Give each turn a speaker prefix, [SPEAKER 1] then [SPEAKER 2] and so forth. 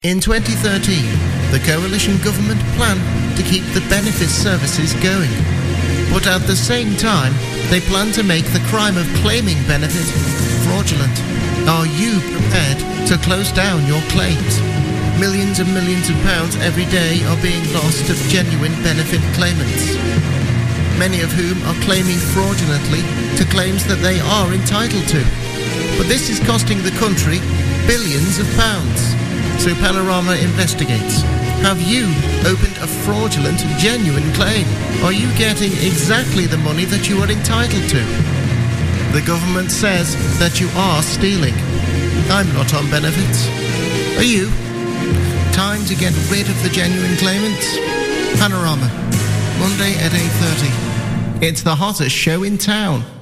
[SPEAKER 1] In 2013, the coalition government planned to keep the benefits services going. But at the same time, they plan to make the crime of claiming benefit fraudulent. Are you prepared to close down your claims? Millions and millions of pounds every day are being lost to genuine benefit claimants, many of whom are claiming fraudulently to claims that they are entitled to. But this is costing the country billions of pounds. So Panorama investigates. Have you opened a fraudulent, genuine claim? Are you getting exactly the money that you are entitled to? The government says that you are stealing. I'm not on benefits. Are you? Time to get rid of the genuine claimants? Panorama, Monday at 8:30. It's the hottest show in town.